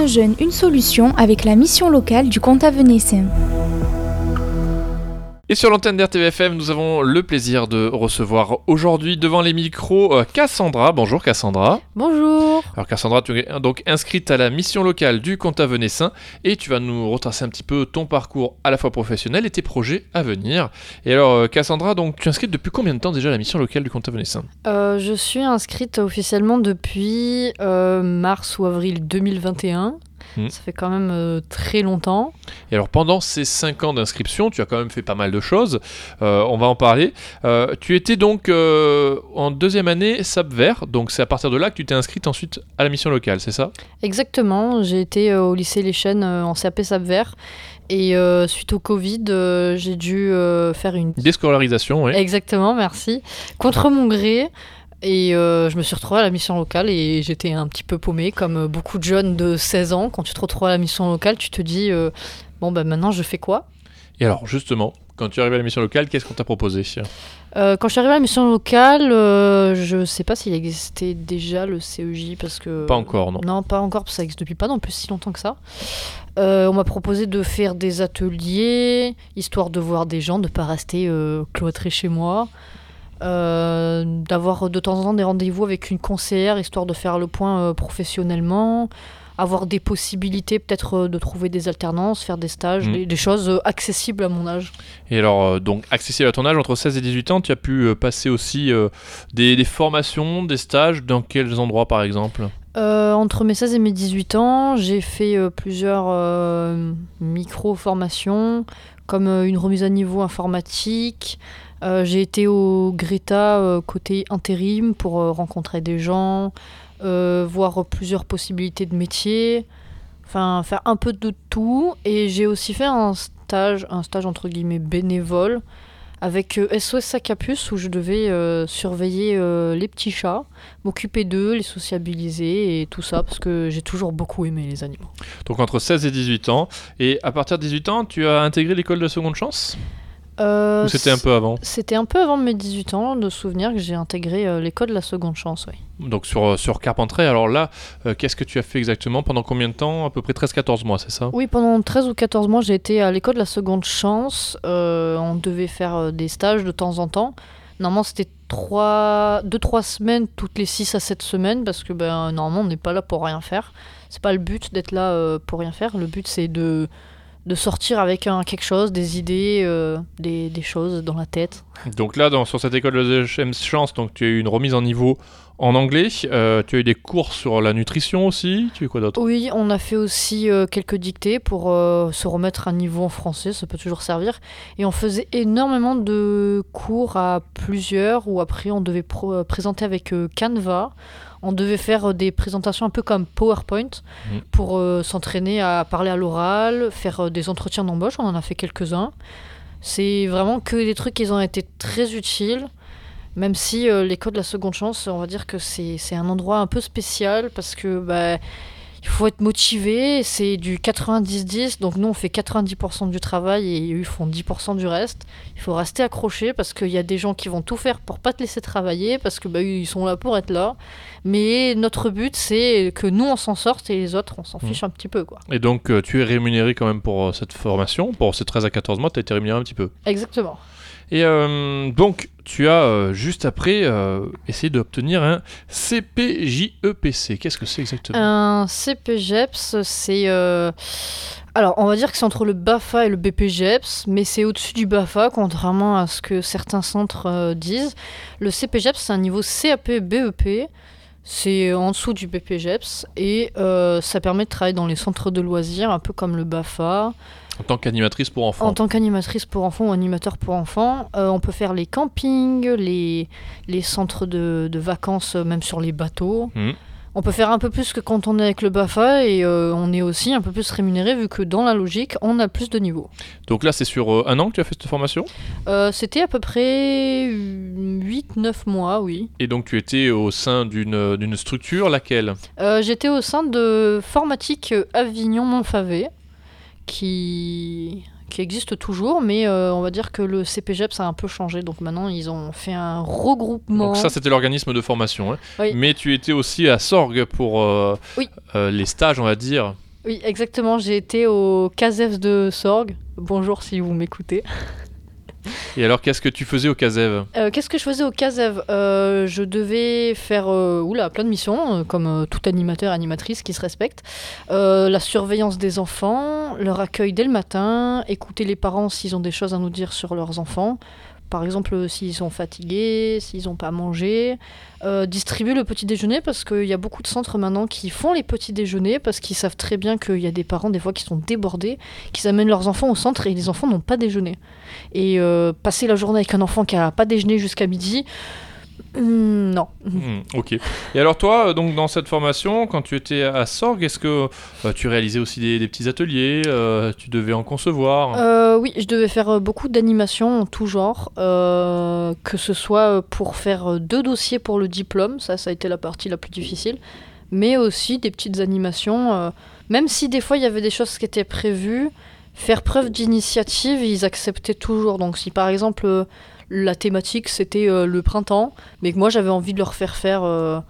Un jeune, une solution avec la mission locale du Comtat Venessin. Et sur l'antenne d'RTVFM, nous avons le plaisir de recevoir aujourd'hui devant les micros Cassandra. Bonjour Cassandra. Bonjour. Alors Cassandra, tu es donc inscrite à la mission locale du Comtat Venessin et tu vas nous retracer un petit peu ton parcours à la fois professionnel et tes projets à venir. Et alors Cassandra, donc tu es inscrite depuis combien de temps déjà à la mission locale du Comtat Venessin ? Je suis inscrite officiellement depuis mars ou avril 2021. Ça fait quand même très longtemps. Et alors pendant ces 5 ans d'inscription, tu as quand même fait pas mal de choses, on va en parler. Tu étais donc en deuxième année SAP-Vert, donc c'est à partir de là que tu t'es inscrite ensuite à la mission locale, c'est ça ? Exactement, j'ai été au lycée Les Chênes en CAP SAP-Vert. Et suite au Covid, j'ai dû faire une déscolarisation, oui. Exactement, merci. Contre mon gré. Et je me suis retrouvée à la mission locale et j'étais un petit peu paumée, comme beaucoup de jeunes de 16 ans. Quand tu te retrouves à la mission locale, tu te dis maintenant je fais quoi ? Et alors justement, quand tu arrives à la mission locale, qu'est-ce qu'on t'a proposé ? Quand je suis arrivée à la mission locale, je ne sais pas s'il existait déjà le CEJ parce que... Pas encore, non. Non, pas encore, parce que ça n'existe depuis pas non plus si longtemps que ça. On m'a proposé de faire des ateliers, histoire de voir des gens, de ne pas rester cloîtré chez moi. D'avoir de temps en temps des rendez-vous avec une conseillère histoire de faire le point professionnellement, avoir des possibilités peut-être de trouver des alternances, faire des stages, des choses accessibles à mon âge. Et alors donc accessible à ton âge, entre 16 et 18 ans, tu as pu passer aussi des formations, des stages, dans quels endroits par exemple ? Entre mes 16 et mes 18 ans, j'ai fait plusieurs micro-formations, comme une remise à niveau informatique. J'ai été au Greta côté intérim pour rencontrer des gens, voir plusieurs possibilités de métiers, enfin faire un peu de tout. Et j'ai aussi fait un stage entre guillemets bénévole avec SOS Sac à Puce où je devais surveiller les petits chats, m'occuper d'eux, les sociabiliser et tout ça parce que j'ai toujours beaucoup aimé les animaux. Donc entre 16 et 18 ans. Et à partir de 18 ans, tu as intégré l'école de seconde chance ? Ou c'était un peu avant ? C'était un peu avant mes 18 ans, de souvenir que j'ai intégré l'école de la seconde chance, oui. Donc sur Carpentras, alors là, qu'est-ce que tu as fait exactement ? Pendant combien de temps ? À peu près 13-14 mois, c'est ça ? Oui, pendant 13 ou 14 mois, j'ai été à l'école de la seconde chance. On devait faire des stages de temps en temps. Normalement, c'était 2-3 semaines toutes les 6 à 7 semaines, parce que normalement, on n'est pas là pour rien faire. C'est pas le but d'être là pour rien faire. Le but, c'est de sortir avec quelque chose, des idées, des choses dans la tête. Donc là, sur cette école de deuxième chance, donc, tu as eu une remise en niveau en anglais, tu as eu des cours sur la nutrition aussi, tu as eu quoi d'autre ? Oui, on a fait aussi quelques dictées pour se remettre à niveau en français, ça peut toujours servir. Et on faisait énormément de cours à plusieurs, où après on devait présenter avec Canva. On devait faire des présentations un peu comme PowerPoint pour s'entraîner à parler à l'oral, faire des entretiens d'embauche, on en a fait quelques-uns. C'est vraiment que des trucs qui ont été très utiles, même si l'école de la seconde chance, on va dire que c'est un endroit un peu spécial parce que il faut être motivé, c'est du 90-10, donc nous on fait 90% du travail et eux ils font 10% du reste. Il faut rester accroché parce qu'il y a des gens qui vont tout faire pour pas te laisser travailler parce que ils sont là pour être là. Mais notre but c'est que nous on s'en sorte et les autres on s'en fiche un petit peu, quoi. Et donc tu es rémunéré quand même pour cette formation, pour ces 13 à 14 mois, tu as été rémunéré un petit peu. Exactement. Et donc, tu as juste après essayé d'obtenir un CPJEPC. Qu'est-ce que c'est exactement ? Un CPJEPS, c'est... Alors, on va dire que c'est entre le BAFA et le BPJEPS, mais c'est au-dessus du BAFA, contrairement à ce que certains centres disent. Le CPJEPS, c'est un niveau CAP-BEP. C'est en dessous du BPJEPS et ça permet de travailler dans les centres de loisirs, un peu comme le BAFA. En tant qu'animatrice pour enfants. En tant qu'animatrice pour enfants ou animateur pour enfants. On peut faire les campings, les centres de vacances, même sur les bateaux. On peut faire un peu plus que quand on est avec le BAFA et on est aussi un peu plus rémunéré vu que dans la logique, on a plus de niveaux. Donc là, c'est sur un an que tu as fait cette formation ? C'était à peu près 8-9 mois, oui. Et donc tu étais au sein d'une structure, laquelle ? J'étais au sein de Formatique Avignon-Montfavet, qui existe toujours, mais on va dire que le CPJEPS a un peu changé, donc maintenant ils ont fait un regroupement. Donc ça c'était l'organisme de formation, hein. Oui. Mais tu étais aussi à Sorgues pour Oui. Les stages, on va dire. Oui, exactement. J'ai été au CASEF de Sorgues. Bonjour si vous m'écoutez. Et alors, qu'est-ce que tu faisais au CASEV ? Qu'est-ce que je faisais au CASEV ? Je devais faire plein de missions, comme tout animateur, animatrice qui se respecte. La surveillance des enfants, leur accueil dès le matin, écouter les parents s'ils ont des choses à nous dire sur leurs enfants. Par exemple, s'ils sont fatigués, s'ils n'ont pas mangé. Distribuer le petit déjeuner, parce qu'il y a beaucoup de centres maintenant qui font les petits déjeuners, parce qu'ils savent très bien qu'il y a des parents, des fois, qui sont débordés, qui amènent leurs enfants au centre et les enfants n'ont pas déjeuné. Et passer la journée avec un enfant qui n'a pas déjeuné jusqu'à midi, non. Ok. Et alors toi, donc dans cette formation, quand tu étais à Sorgues, est-ce que tu réalisais aussi des petits ateliers, tu devais en concevoir ? Oui, je devais faire beaucoup d'animations en tout genre, que ce soit pour faire 2 dossiers pour le diplôme, ça a été la partie la plus difficile, mais aussi des petites animations, même si des fois il y avait des choses qui étaient prévues, faire preuve d'initiative, ils acceptaient toujours. Donc si par exemple la thématique c'était le printemps, mais que moi j'avais envie de leur faire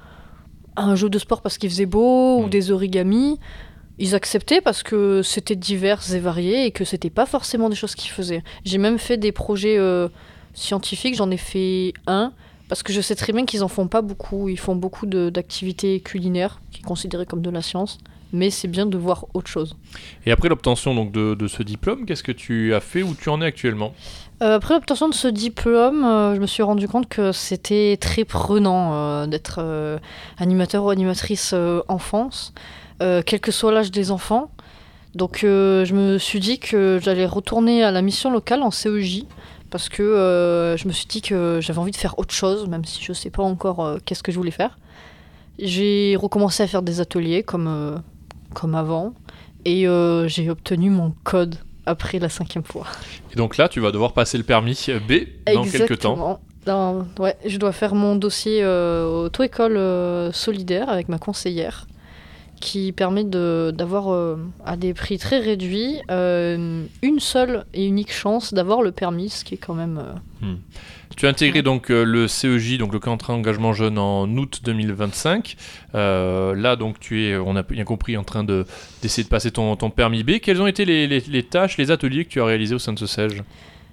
un jeu de sport parce qu'il faisait beau, ou des origamis, ils acceptaient parce que c'était divers et varié et que c'était pas forcément des choses qu'ils faisaient. J'ai même fait des projets scientifiques, j'en ai fait un, parce que je sais très bien qu'ils en font pas beaucoup. Ils font beaucoup d'activités culinaires, qui sont considérées comme de la science, mais c'est bien de voir autre chose. Et après l'obtention donc, de ce diplôme, qu'est-ce que tu as fait, où tu en es actuellement ? Après l'obtention de ce diplôme, je me suis rendu compte que c'était très prenant d'être animateur ou animatrice enfance, quel que soit l'âge des enfants. Donc je me suis dit que j'allais retourner à la mission locale en CEJ, parce que je me suis dit que j'avais envie de faire autre chose, même si je ne sais pas encore qu'est-ce que je voulais faire. J'ai recommencé à faire des ateliers comme avant, et j'ai obtenu mon code après la 5e fois. Et donc là, tu vas devoir passer le permis B dans quelques temps. Ouais, je dois faire mon dossier auto-école solidaire avec ma conseillère, qui permet d'avoir à des prix très réduits une seule et unique chance d'avoir le permis, ce qui est quand même... Tu as intégré donc le CEJ, donc le camp engagement jeune, en août 2025. Là, donc, on a bien compris, en train d'essayer de passer ton permis B. Quelles ont été les tâches, les ateliers que tu as réalisés au sein de ce CEJ ?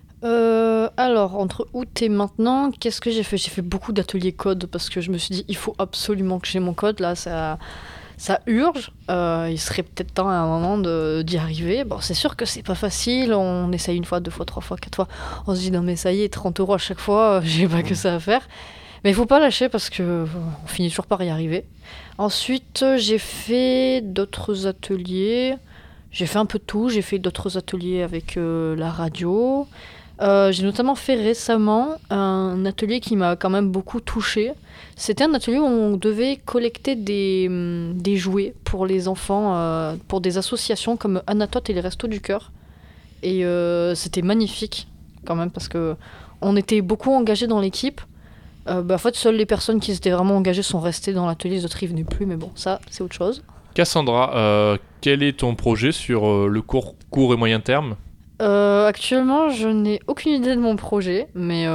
Alors, entre août et maintenant, qu'est-ce que j'ai fait ? J'ai fait beaucoup d'ateliers code, parce que je me suis dit, il faut absolument que j'ai mon code. Là, ça urge. Il serait peut-être temps à un moment d'y arriver. Bon, c'est sûr que c'est pas facile. On essaye 1 fois, 2 fois, 3 fois, 4 fois. On se dit non mais ça y est, 30 € à chaque fois, j'ai pas que ça à faire. Mais il faut pas lâcher parce que on finit toujours par y arriver. Ensuite, j'ai fait d'autres ateliers. J'ai fait un peu de tout. J'ai fait d'autres ateliers avec la radio. J'ai notamment fait récemment un atelier qui m'a quand même beaucoup touchée. C'était un atelier où on devait collecter des jouets pour les enfants, pour des associations comme Anatote et les Restos du Cœur. Et c'était magnifique quand même, parce qu'on était beaucoup engagés dans l'équipe. En fait, seules les personnes qui étaient vraiment engagées sont restées dans l'atelier, les autres ils venaient plus, mais bon, ça c'est autre chose. Cassandra, quel est ton projet sur le court et moyen terme ? Actuellement, je n'ai aucune idée de mon projet, mais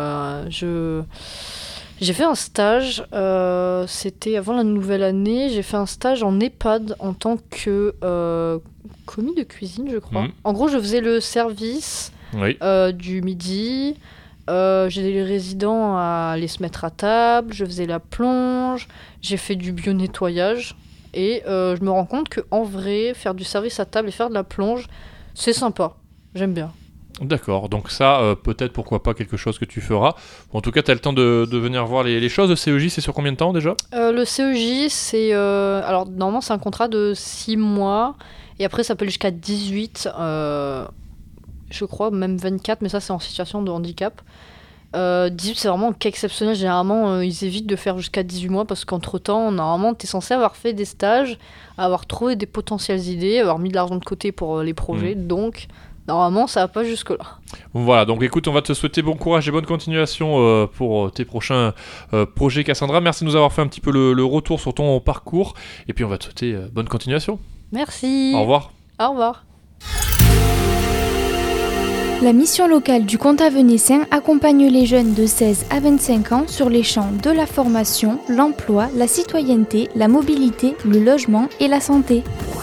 j'ai fait un stage, c'était avant la nouvelle année, j'ai fait un stage en EHPAD en tant que commis de cuisine, je crois. En gros, je faisais le service du midi, j'aidais les résidents à aller se mettre à table, je faisais la plonge, j'ai fait du bio-nettoyage, et je me rends compte qu'en vrai, faire du service à table et faire de la plonge, c'est sympa. J'aime bien. D'accord, donc ça, peut-être, pourquoi pas, quelque chose que tu feras. En tout cas, tu as le temps de venir voir les choses. Le CEJ, c'est sur combien de temps déjà ? Le CEJ, c'est... alors, normalement, c'est un contrat de 6 mois. Et après, ça peut aller jusqu'à 18, je crois, même 24, mais ça, c'est en situation de handicap. 18, c'est vraiment un cas exceptionnel. Généralement, ils évitent de faire jusqu'à 18 mois parce qu'entre-temps, normalement, tu es censé avoir fait des stages, avoir trouvé des potentielles idées, avoir mis de l'argent de côté pour les projets. Donc... normalement, ça va pas jusque-là. Voilà, donc écoute, on va te souhaiter bon courage et bonne continuation pour tes prochains projets, Cassandra. Merci de nous avoir fait un petit peu le retour sur ton parcours. Et puis, on va te souhaiter bonne continuation. Merci. Au revoir. Au revoir. La mission locale du Comtat Venessin accompagne les jeunes de 16 à 25 ans sur les champs de la formation, l'emploi, la citoyenneté, la mobilité, le logement et la santé.